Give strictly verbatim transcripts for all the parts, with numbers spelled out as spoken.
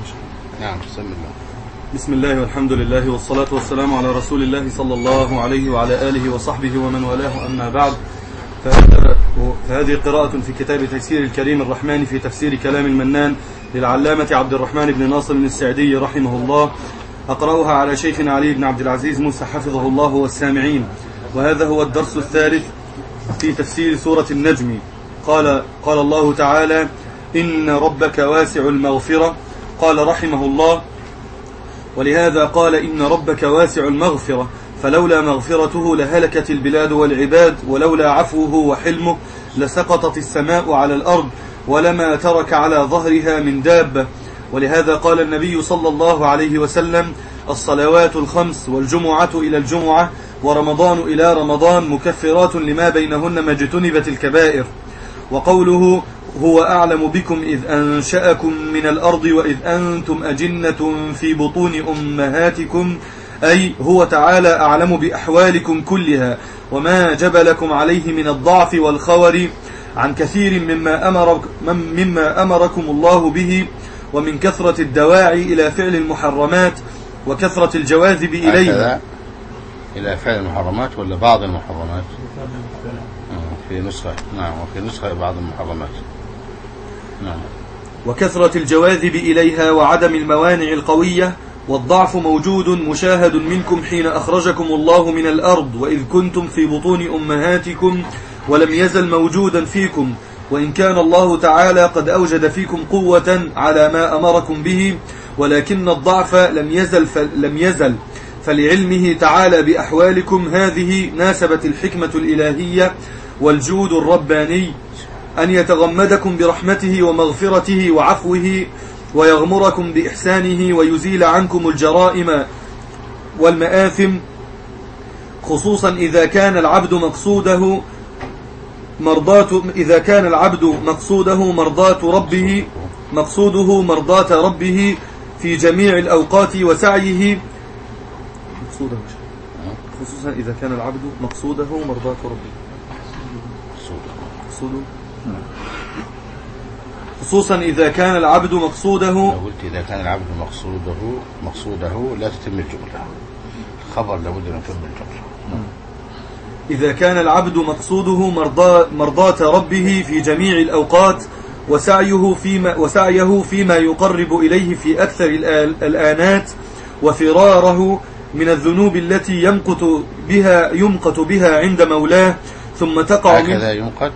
نعم. بسم الله. بسم الله والحمد لله والصلاة والسلام على رسول الله صلى الله عليه وعلى آله وصحبه ومن والاه، أما بعد، فهذه قراءة في كتاب تيسير الكريم الرحمن في تفسير كلام المنان للعلامة عبد الرحمن بن ناصر السعدي رحمه الله، أقرأها على شيخنا علي بن عبد العزيز موسى حفظه الله والسامعين. وهذا هو الدرس الثالث في تفسير سورة النجم. قال قال الله تعالى: إن ربك واسع المغفرة. قال رحمه الله: ولهذا قال إن ربك واسع المغفرة، فلولا مغفرته لهلكت البلاد والعباد، ولولا عفوه وحلمه لسقطت السماء على الأرض ولما ترك على ظهرها من دابة. ولهذا قال النبي صلى الله عليه وسلم: الصلوات الخمس والجمعة إلى الجمعة ورمضان إلى رمضان مكفرات لما بينهن ما اجتنبت الكبائر. وقوله: هو أعلم بكم إذ أنشأكم من الأرض وإذ أنتم أجنة في بطون أمهاتكم، أي هو تعالى أعلم بأحوالكم كلها وما جبلكم عليه من الضعف والخور عن كثير مما, أمر مما أمركم الله به، ومن كثرة الدواعي إلى فعل المحرمات وكثرة الجواذب إليها. إلى فعل المحرمات ولا بعض المحرمات؟ في نسخة نعم، وفي نسخة بعض المحرمات. نعم. وكثرة الجواذب إليها وعدم الموانع القوية، والضعف موجود مشاهد منكم حين أخرجكم الله من الأرض وإذ كنتم في بطون أمهاتكم، ولم يزل موجودا فيكم، وإن كان الله تعالى قد أوجد فيكم قوة على ما أمركم به، ولكن الضعف لم يزل, لم يزل فلعلمه تعالى بأحوالكم هذه ناسبت الحكمة الإلهية والجود الرباني أن يتغمدكم برحمته ومغفرته وعفوه، ويغمركم بإحسانه، ويزيل عنكم الجرائم والمآثم، خصوصا إذا كان العبد مقصوده مرضاة إذا كان العبد مقصوده مرضاة ربه مقصوده مرضاة ربه في جميع الأوقات وسعيه مقصوده خصوصا إذا كان العبد مقصوده مرضاة ربه مقصوده خصوصا إذا كان العبد مقصوده. لو قلت إذا كان العبد مقصوده مقصوده لا تتم الجملة، الخبر لابد من تتم الجملة. إذا كان العبد مقصوده مرضاة ربه في جميع الأوقات وسعيه فيما, وسعيه فيما يقرب إليه في أكثر الآنات، وفراره من الذنوب التي يمقت بها يمقت بها عند مولاه، ثم تقع هكذا يمقت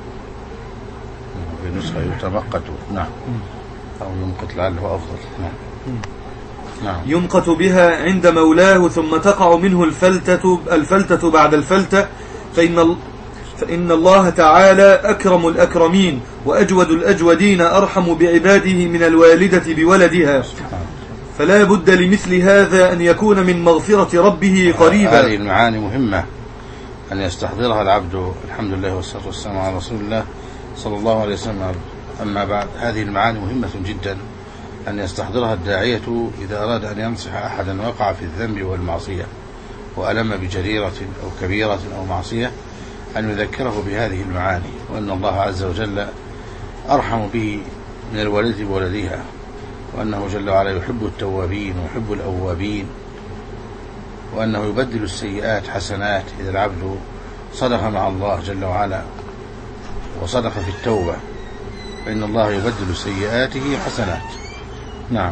في نسخة يتمقت. نعم. أو يمقت لعله أفضل. نعم. نعم. يمقت بها عند مولاه ثم تقع منه الفلتة, الفلتة بعد الفلتة، فإن, فإن الله تعالى أكرم الأكرمين وأجود الأجودين أرحم بعباده من الوالدة بولدها، فلا بد لمثل هذا أن يكون من مغفرة ربه قريبا. هذه المعاني مهمة أن يستحضرها العبد. الحمد لله والصلاة والسلام على رسول الله صلى الله عليه وسلم. أما بعد، هذه المعاني مهمة جدا أن يستحضرها الداعية إذا أراد أن ينصح أحدا وقع في الذنب والمعصية وألم بجريرة أو كبيرة أو معصية، أن يذكره بهذه المعاني، وأن الله عز وجل أرحم به من الوالدة بولدها، وأنه جل وعلا يحب التوابين ويحب الأوابين، وأنه يبدل السيئات حسنات إذا العبد صدق مع الله جل وعلا وصدق في التوبة، فإن الله يبدل سيئاته حسنات. نعم.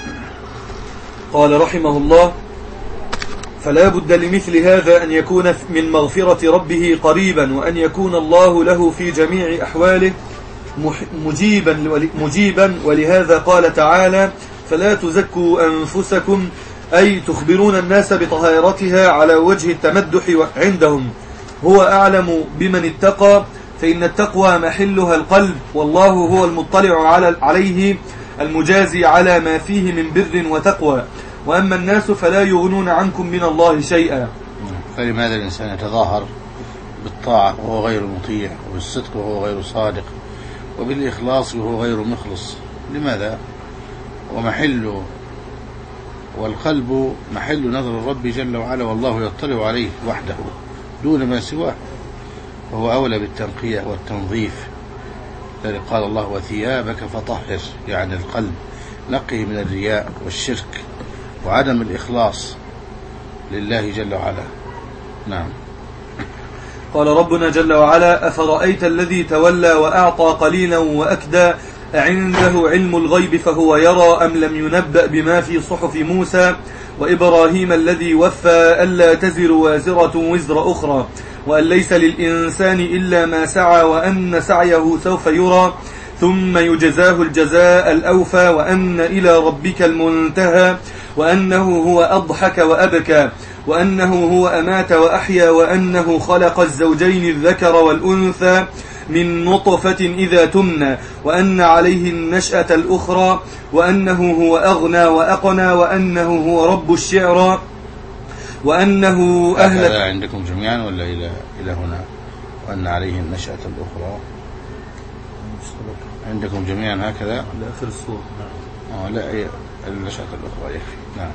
قال رحمه الله: فلا بد لمثل هذا أن يكون من مغفرة ربه قريبا، وأن يكون الله له في جميع أحواله مجيبا, مجيبا ولهذا قال تعالى: فلا تزكوا أنفسكم، أي تخبرون الناس بطهارتها على وجه التمدح عندهم. هو أعلم بمن اتقى، فإن التقوى محلها القلب، والله هو المطلع على عليه المجازي على ما فيه من بر وتقوى، وأما الناس فلا يغنون عنكم من الله شيئا. فلماذا الإنسان يتظاهر بالطاعة وهو غير مطيع، وبالصدق وهو غير صادق، وبالإخلاص وهو غير مخلص؟ لماذا؟ ومحل والقلب محل نظر الرب جل وعلا، والله يطلع عليه وحده دون ما سواه، وهو أولى بالتنقية والتنظيف. لذلك قال الله: وثيابك فطهر، يعني القلب نقه من الرياء والشرك وعدم الإخلاص لله جل وعلا. نعم. قال ربنا جل وعلا: أفرأيت الذي تولى وأعطى قليلا وأكدى أعنده علم الغيب فهو يرى أم لم ينبأ بما في صحف موسى وإبراهيم الذي وفى ألا تزر وازرة وزر أخرى وأن ليس للإنسان إلا ما سعى وأن سعيه سوف يرى ثم يجزاه الجزاء الأوفى وأن إلى ربك المنتهى وأنه هو أضحك وأبكى وأنه هو أمات وأحيا وأنه خلق الزوجين الذكر والأنثى من نطفة إذا تمنى وأن عليه النشأة الأخرى وأنه هو أغنى وأقنى وأنه هو رب الشعرى وأنه أهلك. هذا عندكم جميعا ولا إلى إلى هنا؟ وأن عليه النشأة الأخرى عندكم جميعا هكذا لآخر السورة. آه لا النشأة الأخرى يكفي. نعم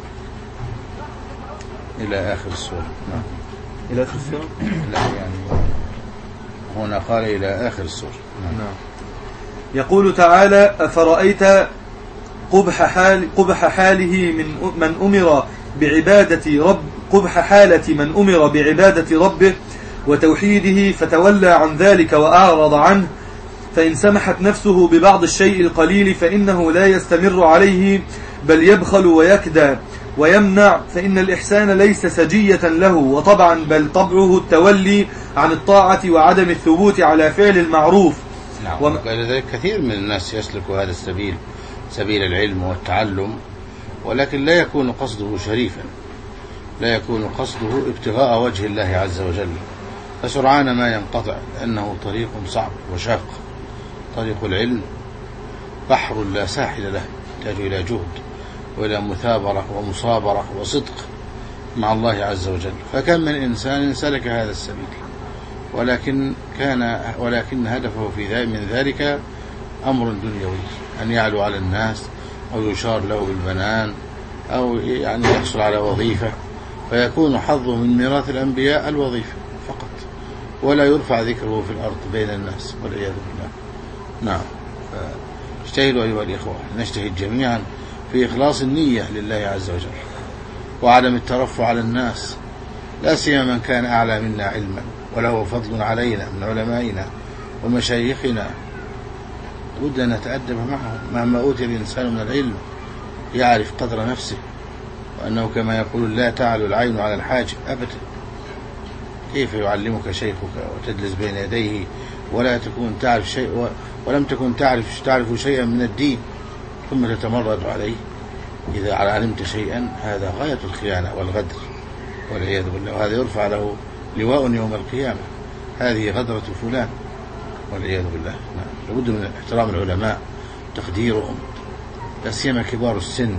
إلى آخر السورة. نعم إلى آخر السورة. لا يعني هنا قال إلى آخر السورة. نعم. نعم. يقول تعالى: أفرأيت قبح حال قبح حاله من من أمر بعبادة رب قبح حالة من أمر بعبادة ربه وتوحيده فتولى عن ذلك وأعرض عنه، فإن سمحت نفسه ببعض الشيء القليل فإنه لا يستمر عليه بل يبخل ويكدى ويمنع، فإن الإحسان ليس سجية له وطبعا بل طبعه التولي عن الطاعة وعدم الثبوت على فعل المعروف. نعم. ولذلك كثير من الناس يسلك هذا السبيل، سبيل العلم والتعلم، ولكن لا يكون قصده شريفا، لا يكون قصده ابتغاء وجه الله عز وجل، فسرعان ما ينقطع، لأنه طريق صعب وشاق. طريق العلم بحر لا ساحل له، يحتاج إلى جهد وإلى مثابرة ومصابرة وصدق مع الله عز وجل. فكم من إنسان سلك هذا السبيل ولكن كان ولكن هدفه في ذلك من ذلك أمر دنيوي، أن يعلو على الناس أو يشار له بالبنان أو يعني يحصل على وظيفة، فيكون حظه من ميراث الأنبياء الوظيفة فقط، ولا يرفع ذكره في الأرض بين الناس والعياذ بالله. نعم. فاجتهدوا أيها الإخوة، نجتهد جميعا في إخلاص النية لله عز وجل وعدم الترفع على الناس، لا سيما من كان أعلى منا علما وله فضل علينا من علمائنا ومشايخنا، بد أن نتأدب معهم. مهما أوتي الإنسان من العلم يعرف قدر نفسه، وأنه كما يقول لا تعلو العين على الحاجب أبدا. كيف يعلمك شيخك وتجلس بين يديه ولا تكون تعرف شيء ولم تكن تعرف تعرف شيئا من الدين ثم تتمرد عليه؟ إذا علمت شيئا هذا غاية الخيانة والغدر والعياذ بالله، وهذا يرفع له لواء يوم القيامة، هذه غدرة فلان والعياذ بالله. لابد من احترام العلماء، تقديرهم، لا سيما كبار السن.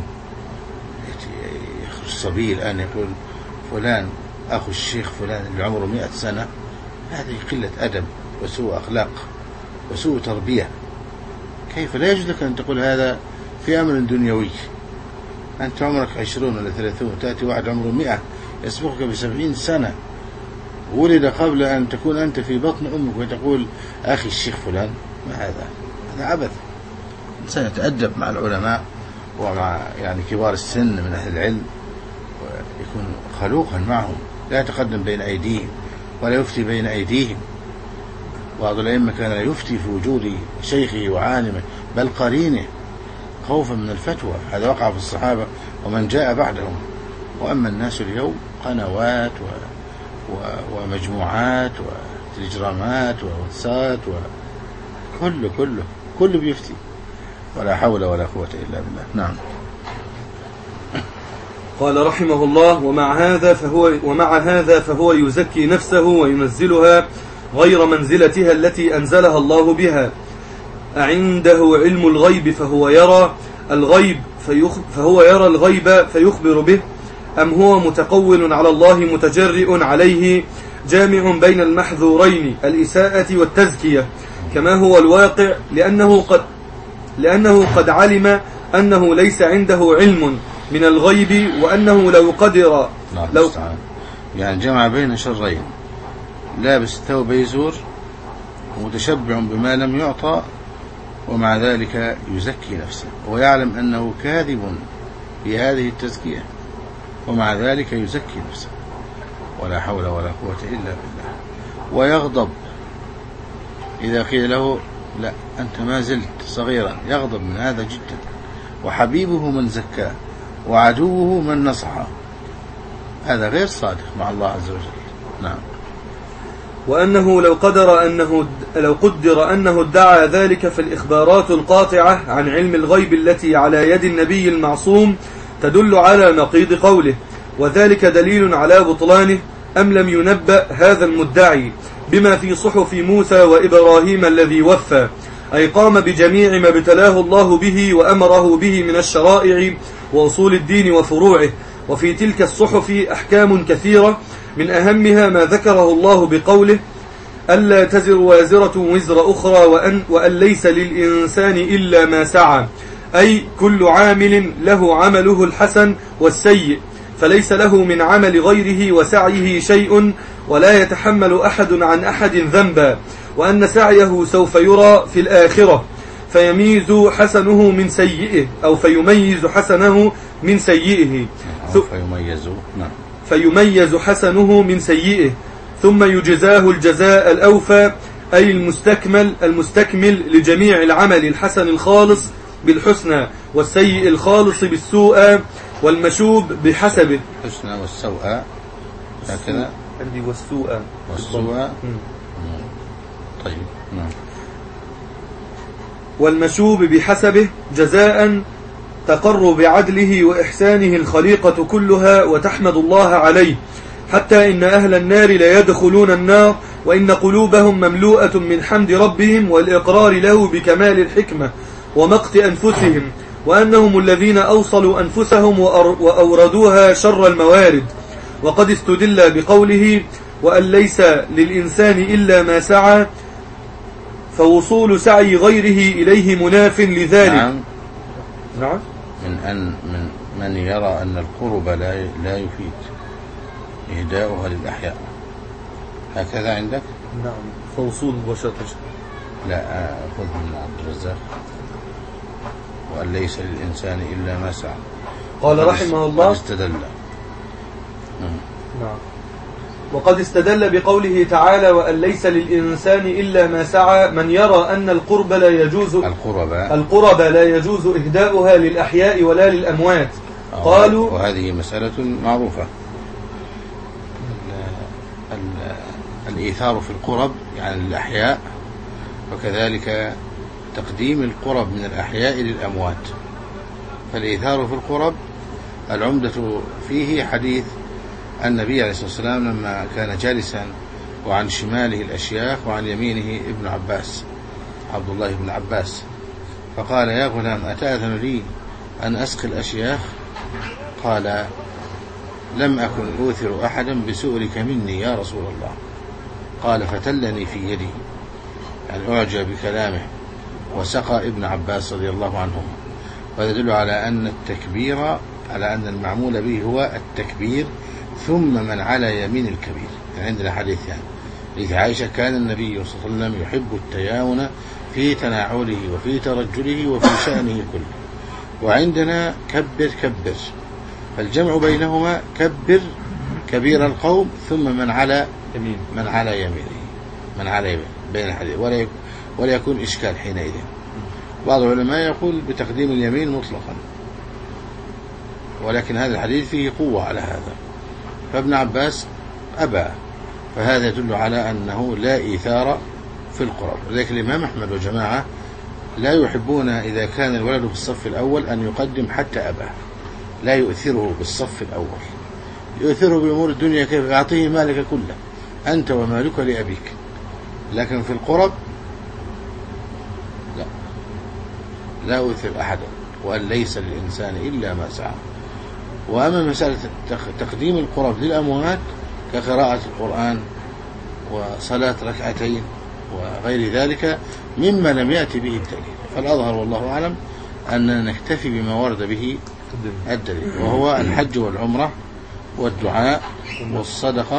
يخرج الصبي الآن يقول فلان أخو الشيخ فلان اللي عمره مئة سنة، هذه قلة أدب وسوء أخلاق وسوء تربية. كيف لا يجوز لك أن تقول هذا في أمر دنيوي؟ أنت عمرك عشرون ولا ثلاثون، تأتي واحد عمره مئة يسبقك بسبعين سنة، ولد قبل أن تكون أنت في بطن أمك وتقول أخي الشيخ فلان. ما هذا؟ هذا عبث. الإنسان يتأدب مع العلماء ومع يعني كبار السن من أهل العلم، ويكون خلوقا معهم، لا يتقدم بين أيديهم ولا يفتي بين أيديهم. بعض الأئمة كان لا يفتي في وجود شيخه وعالمه بل قرينه خوفا من الفتوى. هذا وقع في الصحابة ومن جاء بعدهم. وأما الناس اليوم قنوات و... و... ومجموعات وتلجرامات وواتسات وكله كله كله بيفتي، ولا حول ولا قوة إلا بالله. نعم. قال رحمه الله: ومع هذا فهو ومع هذا فهو يزكي نفسه وينزلها غير منزلتها التي أنزلها الله بها. أعنده علم الغيب فهو يرى الغيب فهو يرى الغيب فيخبر به، أم هو متقول على الله متجرئ عليه جامع بين المحذورين الإساءة والتزكية كما هو الواقع، لأنه قد لأنه قد علم أنه ليس عنده علم من الغيب، وأنه لو قدر لو يعني جمع بين شرين: لابس ثوب يزور ومتشبع بما لم يعطى ومع ذلك يزكي نفسه ويعلم أنه كاذب في هذه التزكية، ومع ذلك يزكي نفسه، ولا حول ولا قوة إلا بالله. ويغضب إذا قيل له لا أنت ما زلت صغيرا، يغضب من هذا جدا. وحبيبه من زكاه وعدوه من نصحه، هذا غير صادق مع الله عز وجل. نعم. وأنه لو قدر أنه لو قدر أنه ادعى ذلك، فالإخبارات القاطعة عن علم الغيب التي على يد النبي المعصوم تدل على نقيض قوله، وذلك دليل على بطلانه. أم لم ينبأ هذا المدعي بما في صحف موسى وإبراهيم الذي وفى، أي قام بجميع ما ابتلاه الله به وأمره به من الشرائع وأصول الدين وفروعه. وفي تلك الصحف أحكام كثيرة، من أهمها ما ذكره الله بقوله ألا تزر وازرة وزر أخرى، وأن, وأن ليس للإنسان إلا ما سعى، أي كل عامل له عمله الحسن والسيء، فليس له من عمل غيره وسعيه شيء، ولا يتحمل أحد عن أحد ذنبا، وأن سعيه سوف يرى في الآخرة فيميز حسنه من سيئه، أو فيميز حسنه من سيئه فيميز فيميز حسنه من سيئه، ثم يجزاه الجزاء الأوفى، أي المستكمل المستكمل لجميع العمل الحسن الخالص بالحسنى، والسيء الخالص بالسوء، والمشوب بحسبه. الحسنى والسوء هكذا والسوء والسوء طيب. نعم. والمشوب بحسبه جزاء تقر بعدله وإحسانه الخليقة كلها وتحمد الله عليه، حتى إن أهل النار لا يدخلون النار وإن قلوبهم مملوءة من حمد ربهم والإقرار له بكمال الحكمة ومقت أنفسهم، وأنهم الذين أوصلوا أنفسهم وأوردوها شر الموارد. وقد استدل بقوله وأن ليس للإنسان إلا ما سعى، فوصول سعي غيره إليه مناف لذلك. نعم. نعم. من أن من من يرى أن القرب لا لا يفيد إهداؤها للأحياء، هكذا عندك؟ نعم. فوصول وشطر. لا أخذ من عبد الرزاق وأن ليس للإنسان إلا ما سعى. قال رحمه الله استدل. نعم. وقد استدل بقوله تعالى وأن ليس للإنسان إلا ما سعى من يرى أن القرب لا يجوز القرب القرب لا يجوز إهداؤها للأحياء ولا للأموات. قالوا وهذه مسألة معروفة، ال ال الإيثار في القرب يعني للأحياء، وكذلك تقديم القرب من الأحياء للأموات. فالإيثار في القرب العمدة فيه حديث النبي عليه الصلاة والسلام لما كان جالسا وعن شماله الأشياخ وعن يمينه ابن عباس عبد الله بن عباس، فقال يا غلام أتأذن لي أن أسقي الأشياخ؟ قال لم أكن أوثر أحدا بسؤلك مني يا رسول الله. قال فتلني في يدي، يعني أعجب بكلامه، وسقى ابن عباس رضي الله عنهم. وهذا يدل على أن التكبير على أن المعمول به هو التكبير ثم من على يمين الكبير. يعني عندنا حديث يعني حديث عائشة كان النبي صلى الله عليه وسلم يحب التياون في تناعله وفي ترجله وفي شأنه كله. وعندنا كبر كبر، فالجمع بينهما كبر كبير القوم ثم من على يمين من على يمينه من على يمين بين الحديث، ولا ولا يكون إشكال حينئذ. بعض العلماء يقول بتقديم اليمين مطلقا، ولكن هذا الحديث فيه قوة على هذا، فابن عباس أبى، فهذا يدل على أنه لا إيثار في القرب. ولكن الإمام أحمد وجماعة لا يحبون إذا كان الولد في الصف الأول أن يقدم حتى أباه، لا يؤثره بالصف الأول، يؤثره بأمور الدنيا، كيف يعطيه مالك كله أنت ومالك لأبيك. لكن في القرب لا لا يؤثر أحدا، وأن ليس للإنسان إلا ما سعى. وأما مسألة تقديم القرب للأموات كقراءة القرآن وصلاة ركعتين وغير ذلك مما لم يأتي به الدليل، فالأظهر والله أعلم أننا نكتفي بما ورد به الدليل، وهو الحج والعمرة والدعاء والصدقة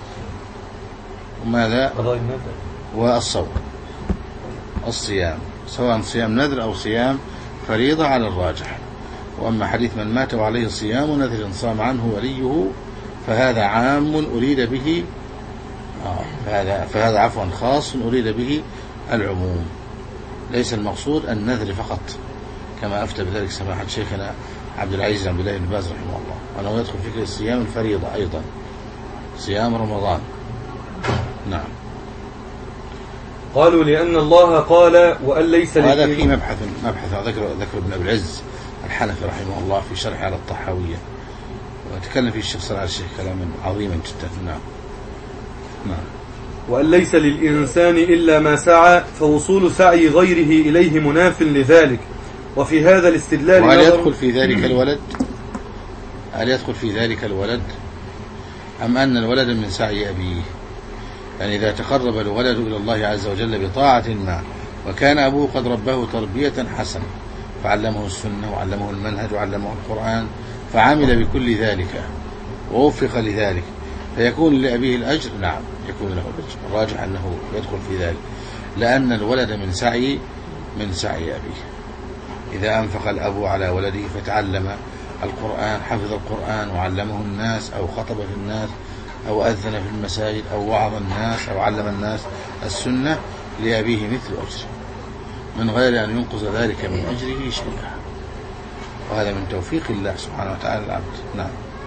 وماذا والصوم الصيام سواء صيام نذر أو صيام فريضة على الراجح. وأما حديث من مات وعليه صيام نذر صام عنه وليه فهذا عام أريد به آه فهذا, فهذا عفوا خاص أريد به العموم، ليس المقصود النذر فقط، كما أفتى بذلك سماحة شيخنا عبد العزيز عبد الله بن باز رحمه الله، وأنه يدخل فكرة الصيام الفريضة أيضا، صيام رمضان. نعم. قالوا لأن الله قال وأن ليس لك. هذا في مبحث مبحث ذكر ذكر ابن أبي العز الحنفي رحمه الله في شرح على الطحاوية، وتكلم فيه الشيخ صالح الشيخ كلاما عظيما جدا. نعم. نعم. وأن ليس للإنسان إلا ما سعى، فوصول سعي غيره إليه مناف لذلك. وفي هذا الاستدلال وهل يدخل في ذلك الولد؟ هل يدخل في ذلك الولد أم أن الولد من سعي أبيه؟ يعني إذا تقرب الولد إلى الله عز وجل بطاعة ما وكان أبوه قد رباه تربية حسنة فعلمه السنة وعلمه المنهج وعلمه القرآن فعمل بكل ذلك ووفق لذلك فيكون لأبيه الأجر. نعم يكون له الأجر، الراجح أنه يدخل في ذلك، لأن الولد من سعي من سعي أبيه. إذا أنفق الأب على ولده فتعلم القرآن حفظ القرآن وعلمه الناس أو خطب في الناس أو أذن في المساجد أو وعظ الناس أو علم الناس السنة لأبيه مثل أجر من غير أن ينقص ذلك من أجره شيئا، وهذا من توفيق الله سبحانه وتعالى العبد. نعم.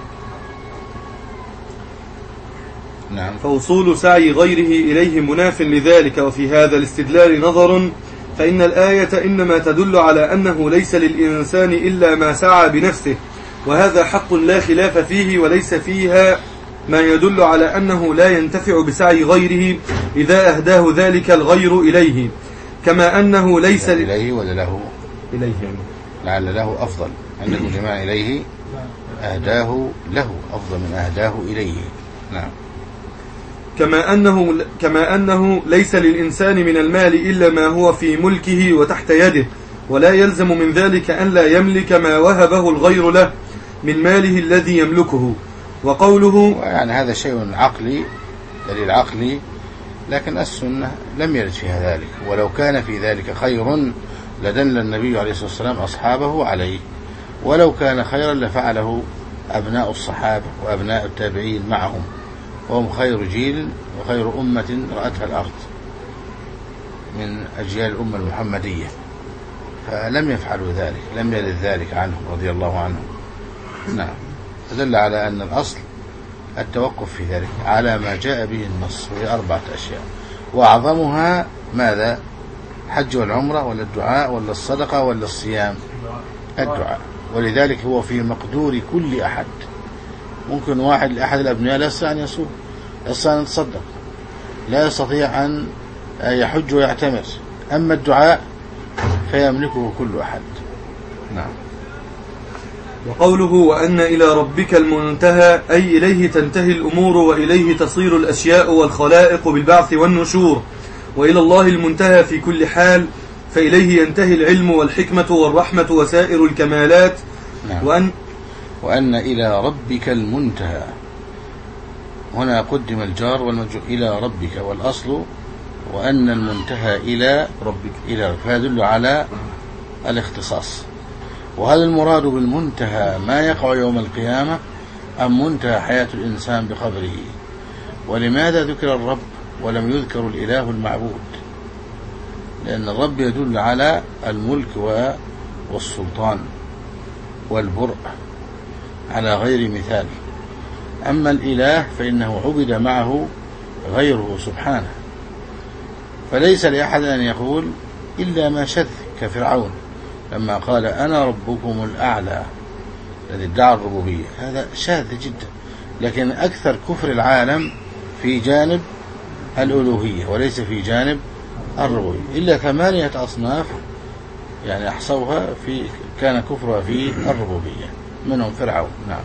نعم. فوصول سعي غيره إليه مناف لذلك. وفي هذا الاستدلال نظر، فإن الآية إنما تدل على أنه ليس للإنسان إلا ما سعى بنفسه، وهذا حق لا خلاف فيه، وليس فيها ما يدل على أنه لا ينتفع بسعي غيره إذا أهداه ذلك الغير إليه، كما أنه ليس إليه ولا له إليه يعني. لعل له أفضل، عندكم جماعة إليه أهداه له أفضل من أهداه إليه. نعم. كما أنه, كما أنه ليس للإنسان من المال إلا ما هو في ملكه وتحت يده، ولا يلزم من ذلك أن لا يملك ما وهبه الغير له من ماله الذي يملكه. وقوله يعني هذا شيء عقلي دليل عقلي، لكن السنة لم يرد فيها ذلك، ولو كان في ذلك خير لدل النبي عليه الصلاة والسلام أصحابه عليه، ولو كان خيرا لفعله أبناء الصحابة وأبناء التابعين معهم، وهم خير جيل وخير أمة رأتها الأرض من أجيال الأمة المحمدية، فلم يفعلوا ذلك، لم يرد ذلك عنهم رضي الله عنهم. نعم. فدل على أن الأصل التوقف في ذلك على ما جاء به النص، وهي أربعة أشياء، وأعظمها ماذا؟ حج والعمرة ولا الدعاء ولا الصدقة ولا الصيام؟ الدعاء. ولذلك هو في مقدور كل أحد. ممكن واحد لأحد الأبناء لا يستطيع أن يصوم، لا يستطيع أن يتصدق، لا يستطيع أن يحج ويعتمر، أما الدعاء فيملكه كل أحد. نعم. وقوله وأن إلى ربك المنتهى، أي إليه تنتهي الأمور وإليه تصير الأشياء والخلائق بالبعث والنشور، وإلى الله المنتهى في كل حال، فإليه ينتهي العلم والحكمة والرحمة وسائر الكمالات. نعم. وأن وأن إلى ربك المنتهى، هنا قدم الجار والمجرور إلى ربك، والأصل وأن المنتهى إلى ربك، إلى فيدل على الاختصاص. وهل المراد بالمنتهى ما يقع يوم القيامة أم منتهى حياة الإنسان بقبره؟ ولماذا ذكر الرب ولم يذكر الإله المعبود؟ لأن الرب يدل على الملك والسلطان والبرء على غير مثال، أما الإله فإنه عبد معه غيره سبحانه، فليس لأحد أن يقول إلا ما شذ كفرعون لما قال أنا ربكم الأعلى الذي ادعى الربوبية، هذا شاذ جدا. لكن أكثر كفر العالم في جانب الألوهية وليس في جانب الربوبية، إلا ثمانية أصناف يعني أحصوها في كان كفرها في الربوبية، منهم فرعون. نعم.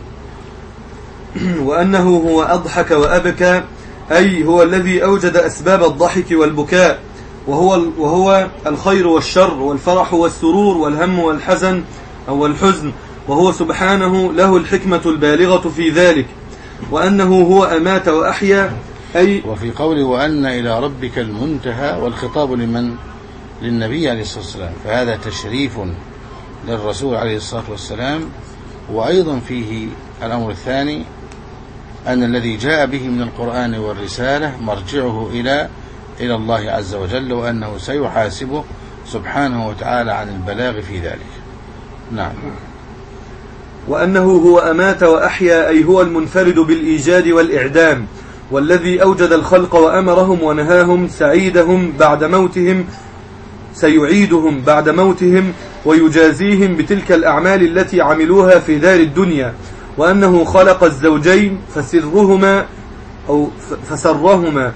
وأنه هو أضحك وأبكى، أي هو الذي أوجد أسباب الضحك والبكاء، وهو, وهو الخير والشر والفرح والسرور والهم والحزن أو الحزن، وهو سبحانه له الحكمة البالغة في ذلك. وأنه هو أمات وأحيا، أي وفي قوله وأن إلى ربك المنتهى، والخطاب لمن؟ للنبي عليه الصلاة والسلام، فهذا تشريف للرسول عليه الصلاة والسلام. وأيضا فيه الأمر الثاني أن الذي جاء به من القرآن والرسالة مرجعه إلى إلى الله عز وجل، وأنه سيحاسبه سبحانه وتعالى عن البلاغ في ذلك. نعم. وأنه هو أمات وأحيا، أي هو المنفرد بالإيجاد والإعدام، والذي أوجد الخلق وأمرهم ونهاهم، سعيدهم بعد موتهم سيعيدهم بعد موتهم ويجازيهم بتلك الأعمال التي عملوها في دار الدنيا. وأنه خلق الزوجين فسرهما أو فسرهما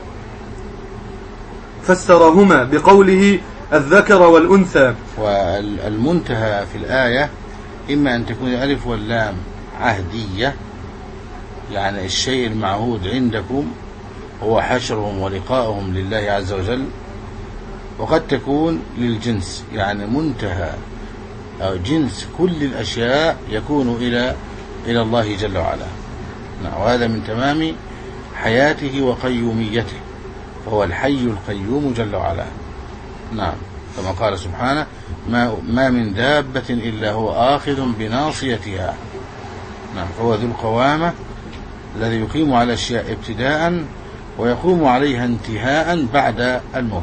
فسرهما بقوله الذكر والأنثى. والمنتهى في الآية إما أن تكون الألف واللام عهدية، يعني الشيء المعهود عندكم هو حشرهم ولقائهم لله عز وجل، وقد تكون للجنس، يعني منتهى أو جنس كل الأشياء يكون إلى إلى الله جل وعلا. وهذا من تمام حياته وقيوميته، فهو الحي القيوم جل وعلا. نعم، كما قال سبحانه ما, ما من دابة إلا هو آخذ بناصيتها. نعم، هو ذو القوامة الذي يقيم على الأشياء ابتداء ويقوم عليها انتهاء بعد الموت.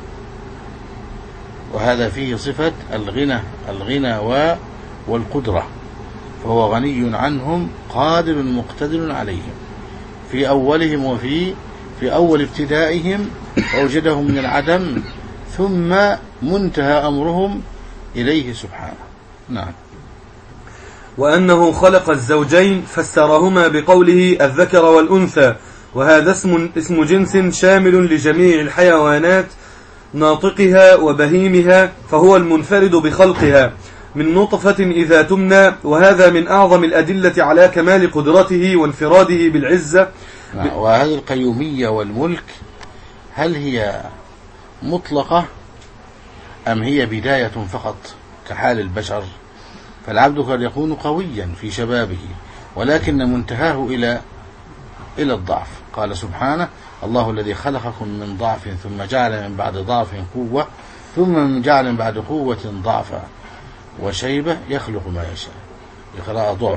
وهذا فيه صفة الغنى الغنى والقدرة، فهو غني عنهم قادر مقتدر عليهم في أولهم وفي في أول ابتدائهم، أوجدهم من العدم ثم منتهى أمرهم إليه سبحانه. نعم. وأنه خلق الزوجين فسرهما بقوله الذكر والأنثى، وهذا اسم, اسم جنس شامل لجميع الحيوانات ناطقها وبهيمها، فهو المنفرد بخلقها من نطفة إذا تمنى، وهذا من أعظم الأدلة على كمال قدرته وانفراده بالعزة. وهذه القيومية والملك هل هي مطلقة أم هي بداية فقط كحال البشر؟ فالعبد قد يكون قويا في شبابه ولكن منتهاه إلى إلى الضعف. قال سبحانه الله الذي خلقكم من ضعف ثم جعل من بعد ضعف قوة ثم من جعل من بعد قوة ضعفا وشيبة يخلق ما يشاء. يخلق ضعف،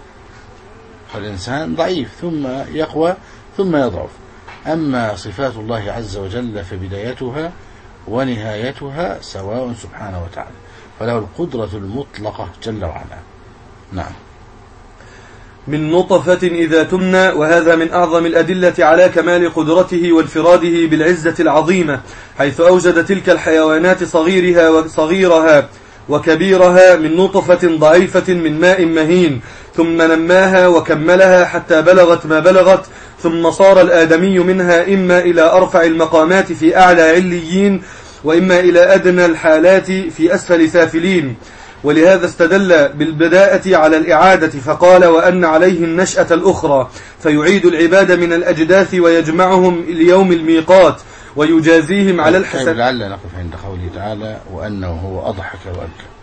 فالإنسان ضعيف ثم يقوى ثم يضعف. أما صفات الله عز وجل فبدايتها ونهايتها سواء سبحانه وتعالى، فله القدرة المطلقة جل وعلا. نعم. من نطفة إذا تمنى، وهذا من أعظم الأدلة على كمال قدرته وانفراده بالعزة العظيمة، حيث أوجد تلك الحيوانات صغيرها وصغيرها وكبيرها من نطفة ضعيفة من ماء مهين، ثم نماها وكملها حتى بلغت ما بلغت، ثم صار الآدمي منها إما إلى أرفع المقامات في أعلى عليين، وإما إلى أدنى الحالات في أسفل سافلين. ولهذا استدل بالبداءة على الإعادة فقال وأن عليه النشأة الأخرى، فيعيد العباد من الأجداث ويجمعهم اليوم الميقات ويجازيهم على الحسن. لعل نقف عند قوله تعالى وأنه هو أضحك وأبكى.